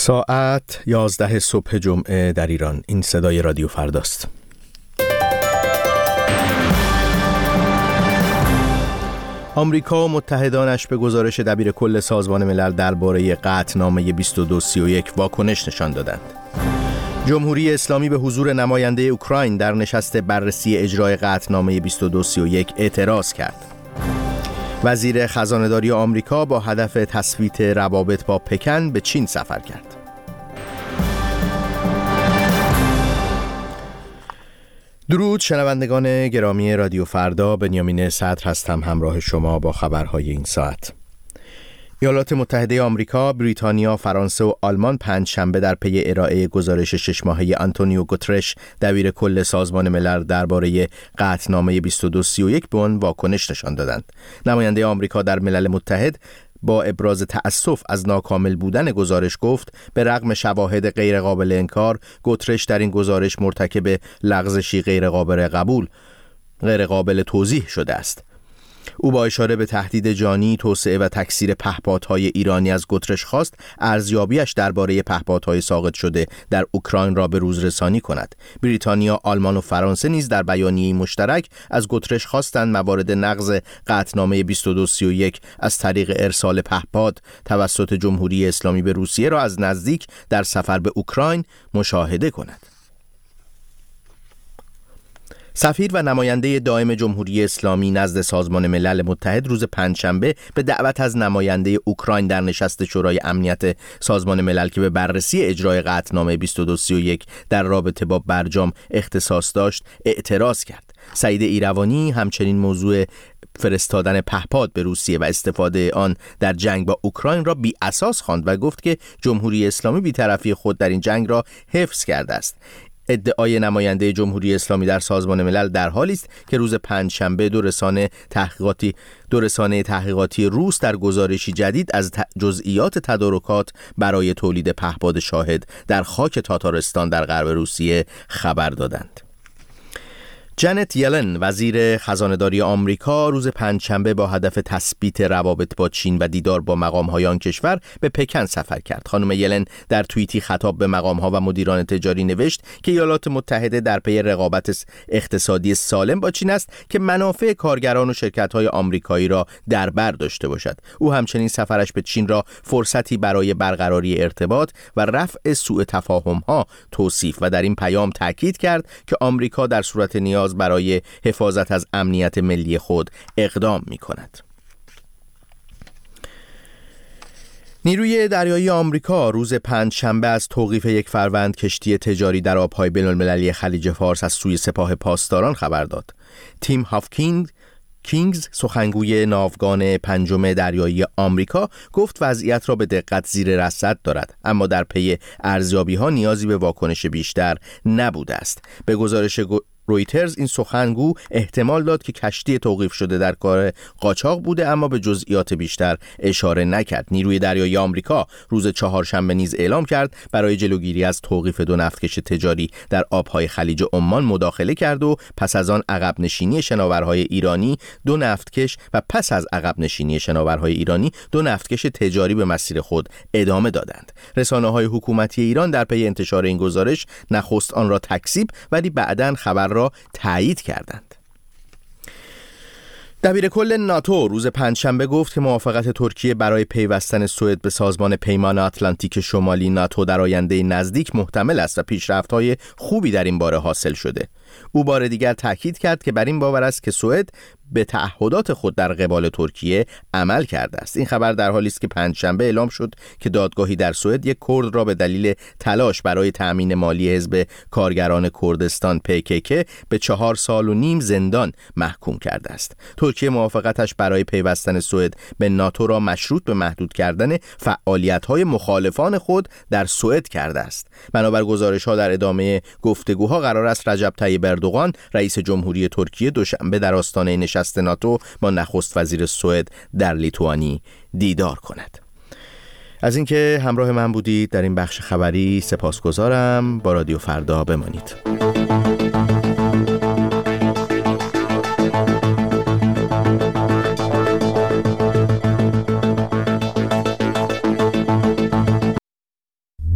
ساعت 11 صبح جمعه در ایران. این صدای رادیو فرداست. آمریکا و متحدانش به گزارش دبیر کل سازمان ملل درباره قطعنامه 2231 واکنش نشان دادند. جمهوری اسلامی به حضور نماینده اوکراین در نشست بررسی اجرای قطعنامه 2231 اعتراض کرد. وزیر خزانه‌داری آمریکا با هدف تثبیت روابط با پکن به چین سفر کرد. درود شنوندگان گرامی رادیو فردا، بنیامین صدر هستم همراه شما با خبرهای این ساعت. ایالات متحده آمریکا، بریتانیا، فرانسه و آلمان پنجشنبه در پی ارائه گزارش 6 ماهه آنتونیو گوترش دبیر کل سازمان ملل درباره قطعنامه 2231 به آن واکنش نشان دادند. نماینده آمریکا در ملل متحد با ابراز تأسف از ناکامل بودن گزارش گفت به رغم شواهد غیر قابل انکار، گوترش در این گزارش مرتکب لغزشی غیر قابل توضیح شده است. او با اشاره به تهدید جانی، توسعه و تکثیر پهپادهای ایرانی از گوترش خواست ارزیابیش درباره پهپادهای ساقط شده در اوکراین را به روز رسانی کند. بریتانیا، آلمان و فرانسه نیز در بیانیه مشترک از گوترش خواستند موارد نقض قطعنامه 2231 از طریق ارسال پهپاد توسط جمهوری اسلامی به روسیه را از نزدیک در سفر به اوکراین مشاهده کند. سفیر و نماینده دائم جمهوری اسلامی نزد سازمان ملل متحد روز پنجشنبه به دعوت از نماینده اوکراین در نشست شورای امنیت سازمان ملل که به بررسی اجرای قطعنامه 2231 در رابطه با برجام اختصاص داشت اعتراض کرد. سعید ایروانی همچنین موضوع فرستادن پهپاد به روسیه و استفاده آن در جنگ با اوکراین را بی اساس خواند و گفت که جمهوری اسلامی بی‌طرفی خود در این جنگ را حفظ کرده است. ادعای نماینده جمهوری اسلامی در سازمان ملل در حالی است که روز پنجشنبه دو رسانه تحقیقاتی روس در گزارشی جدید از جزئیات تدارکات برای تولید پهپاد شاهد در خاک تاتارستان در غرب روسیه خبر دادند. جنت یلن وزیر خزانه‌داری آمریکا روز پنجشنبه با هدف تثبیت روابط با چین و دیدار با مقام‌های آن کشور به پکن سفر کرد. خانم یلن در توییتی خطاب به مقام‌ها و مدیران تجاری نوشت که ایالات متحده در پی رقابت اقتصادی سالم با چین است که منافع کارگران و شرکت‌های آمریکایی را در بر داشته باشد. او همچنین سفرش به چین را فرصتی برای برقراری ارتباط و رفع سوء تفاهم‌ها توصیف و در این پیام تاکید کرد که آمریکا در صورت نیاز برای حفاظت از امنیت ملی خود اقدام می‌کند. نیروی دریایی آمریکا روز پنجشنبه از توقیف یک فروند کشتی تجاری در آب‌های بین‌المللی خلیج فارس از سوی سپاه پاسداران خبر داد. تیم هافکینگز سخنگوی ناوگان پنجم دریایی آمریکا گفت وضعیت را به دقت زیر رصد دارد، اما در پی ارزیابی‌ها نیازی به واکنش بیشتر نبوده است. به گزارش رویترز این سخنگو احتمال داد که کشتی توقیف شده در کار قاچاق بوده، اما به جزئیات بیشتر اشاره نکرد. نیروی دریایی آمریکا روز چهارشنبه نیز اعلام کرد برای جلوگیری از توقیف دو نفتکش تجاری در آبهای خلیج عمان مداخله کرد و پس از آن عقب نشینی شناورهای ایرانی دو نفتکش تجاری به مسیر خود ادامه دادند. رسانه‌های حکومتی ایران در پی انتشار این گزارش نخست آن را تکذیب ولی بعداً خبر را تایید کردند. دبیر کل ناتو روز پنجشنبه گفت که موافقت ترکیه برای پیوستن سوئد به سازمان پیمان آتلانتیک شمالی ناتو در آینده نزدیک محتمل است و پیشرفت‌های خوبی در این باره حاصل شده. او بار دیگر تاکید کرد که بر این باور است که سوئد به تعهدات خود در قبال ترکیه عمل کرده است. این خبر در حالی است که پنجشنبه اعلام شد که دادگاهی در سوئد یک کرد را به دلیل تلاش برای تأمین مالی حزب کارگران کردستان PKK به 4 سال و نیم زندان محکوم کرده است. ترکیه موافقتش برای پیوستن سوئد به ناتو را مشروط به محدود کردن فعالیت‌های مخالفان خود در سوئد کرده است. بنابر گزارش‌ها در ادامه گفتگوها قرار است رجب طیب اردوغان رئیس جمهوری ترکیه دوشنبه در آستانه نشست ناتو با نخست وزیر سوئد در لیتوانی دیدار کند. از اینکه همراه من بودید در این بخش خبری سپاسگزارم. با رادیو فردا بمانید.